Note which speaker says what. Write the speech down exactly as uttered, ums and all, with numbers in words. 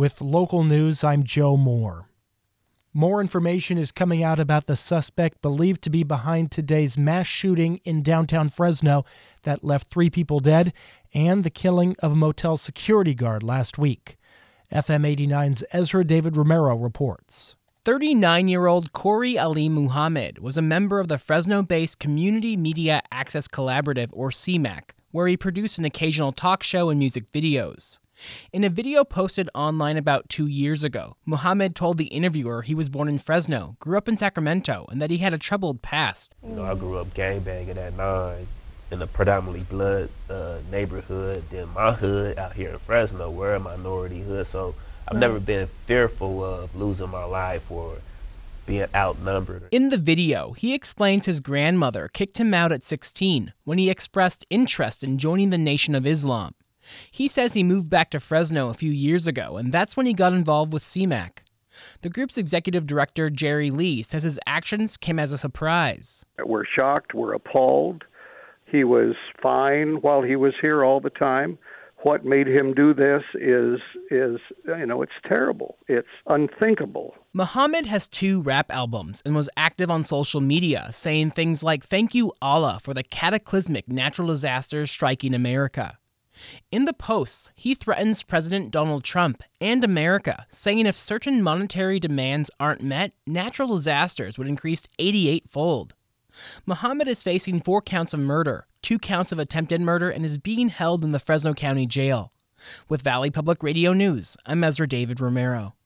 Speaker 1: With local news, I'm Joe Moore. More information is coming out about the suspect believed to be behind today's mass shooting in downtown Fresno that left three people dead and the killing of a motel security guard last week. F M eighty-nine's Ezra David Romero reports.
Speaker 2: thirty-nine-year-old Corey Ali Muhammad was a member of the Fresno-based Community Media Access Collaborative, or C MAC, where he produced an occasional talk show and music videos. In a video posted online about two years ago, Muhammad told the interviewer he was born in Fresno, grew up in Sacramento, and that he had a troubled past.
Speaker 3: You know, I grew up gangbanging at nine in a predominantly blood uh, neighborhood. Then my hood out here in Fresno, we're a minority hood, so I've never been fearful of losing my life or being outnumbered.
Speaker 2: In the video, he explains his grandmother kicked him out at sixteen when he expressed interest in joining the Nation of Islam. He says he moved back to Fresno a few years ago, and that's when he got involved with C MAC. The group's executive director, Jerry Lee, says his actions came as a surprise.
Speaker 4: We're shocked, we're appalled. He was fine while he was here all the time. What made him do this is, is you know, it's terrible. It's unthinkable.
Speaker 2: Muhammad has two rap albums and was active on social media, saying things like, "Thank you, Allah, for the cataclysmic natural disasters striking America." In the posts, he threatens President Donald Trump and America, saying if certain monetary demands aren't met, natural disasters would increase eighty-eight-fold. Muhammad is facing four counts of murder, two counts of attempted murder, and is being held in the Fresno County Jail. With Valley Public Radio News, I'm Ezra David Romero.